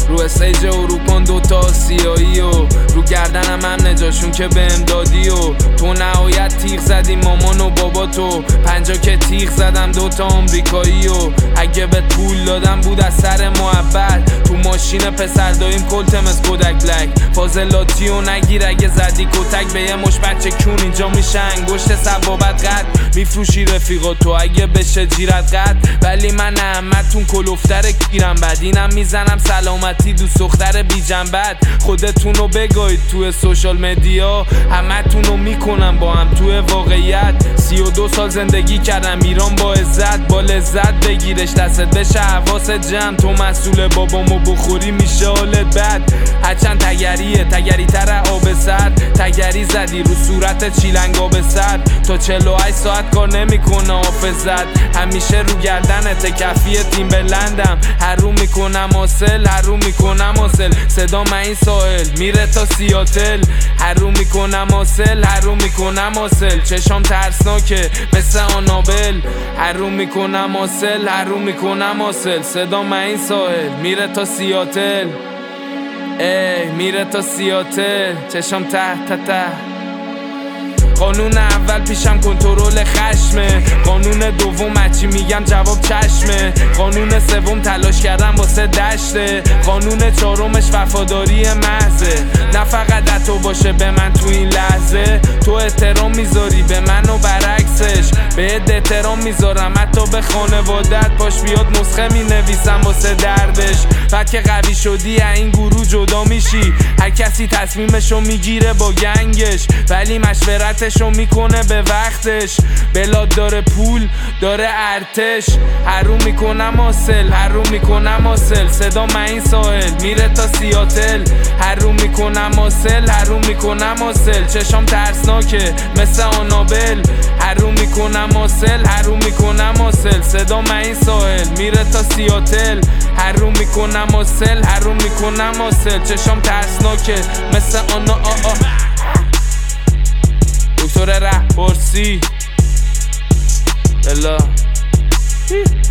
رو استیج و رو کن دوتا سیایی و رو گردنم هم نجاشون که بهم دادی و تو نهایت تیغ زدی مامان و بابا تو 50 که تیغ زدم دوتا آمریکایی و اگه بهت پول دادم بود از سر محبت تو ماشین پسر داییم کلتم از کودک بلک فاضلاتی و نگیر اگه زدی کتک به یه مش بچه کون اینجا میشه انگشت سبابت قد میفروشی رفیقا تو اگه بشه جیرت قد ولی من احمدتون کلوفتر کیرم بد اینم میزنم سلامتی دوست دختر بی جنبت خودتونو بگاید توی سوشال مدیا همتونو میکنم با هم توی واقعیت 32 سال زندگی کردم ایران با عزت با لذت بگیرش دستت بشه حواست جمع تو مسئول بابامو بخوری میشه حالت بد هرچند تگریه تگری تر آب سرد تگری زدی رو صورت چیلنگا به سر تا 48 ساعت کار نمیکنه حافظت همیشه رو گردنت کفی تیم بلندم هرو میکنم حاصل هرو میکنم حاصل صدا من این ساحل میره تا سیاتل هرو میکنم حاصل هرو میکنم حاصل چشام ترسناکه مثل آنابل هرو میکنم حاصل هرو میکنم حاصل صدا من این ساحل میره تا سیاتل میره تا سیاتل چشام ته قانون اول پیشم کنترل خشمه قانون دوم هرچی میگم جواب چشمه قانون سوم تلاش کردم واسه دشته قانون چهارمش وفاداری محضه نه فقط حتی باشه به من تو این لحظه تو احترام میذاری به من و برعکسش بهت احترام میذارم حتی به خانوادت باش بیاد نسخه مینویسم واسه دردش بعد که قوی شدی این گروه جدا میشی هر کسی تصمیمشو میگیره با گنگش ولی مشورتشو میکنه به وقتش بلاد داره پول داره ارتش هرو میکنم حاصل هرو میکنم حاصل صدا من این ساحل میره تا سیاتل هرو میکنم حاصل هرو میکنم حاصل چشام ترسناکه مثل آنابل هرو میکنم حاصل هرو میکنم حاصل صدا من این ساحل میره تا سیاتل هرو میکنم حاصل هرو میکنم حاصل چشام ترسناکه مثل دکتر ره پرسی بلا